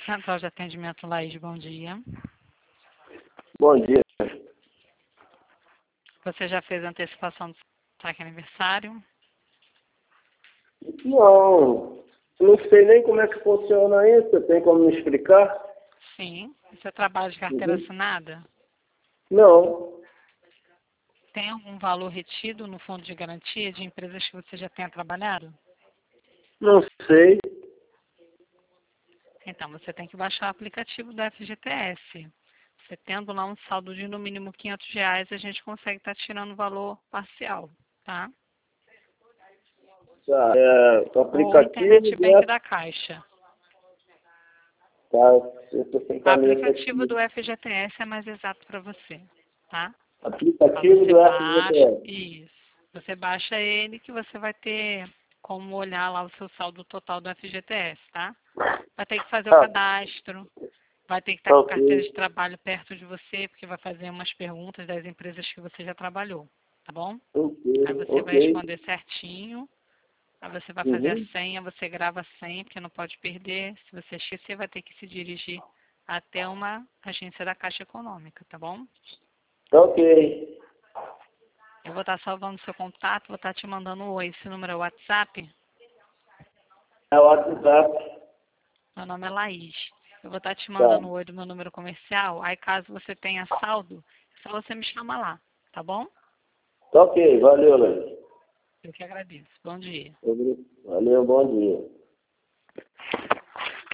Central de Atendimento Laís, bom dia. Bom dia. Você já fez a antecipação do saque aniversário? Não sei nem como é que funciona isso. Você tem como me explicar? Sim. Você trabalha de carteira assinada? Não, Tem algum valor retido no fundo de garantia de empresas que você já tenha trabalhado? não sei. Então, você tem que baixar o aplicativo do FGTS. Você tendo lá um saldo de no mínimo R$ 500, a gente consegue estar tirando o valor parcial, tá? Tá, o Ou Internet aplicativo Bank da Caixa. tá, eu tô sem O caneta aplicativo aqui. do FGTS é mais exato para você, tá? Aplicativo Você do baixa, FGTS. isso. Você baixa ele que você vai ter como olhar lá o seu saldo total do FGTS, tá? Vai ter que fazer o Ah, cadastro, vai ter que estar com a carteira ok, de trabalho perto de você, porque vai fazer umas perguntas das empresas que você já trabalhou, tá bom? Aí você vai ok. responder certinho, aí você vai fazer a Uhum. senha, você grava a senha, porque não pode perder. Se você esquecer, vai ter que se dirigir até uma agência da Caixa Econômica, tá bom? Ok. Eu vou estar salvando seu contato, vou estar te mandando um oi. Esse número é o WhatsApp. É o WhatsApp. Meu nome é Laís. Eu vou estar te Tá. mandando um oi do meu número comercial. Aí, caso você tenha saldo, é só você me chamar lá, tá bom? Tá ok, valeu, Léo. Eu que agradeço. Bom dia. Valeu, bom dia.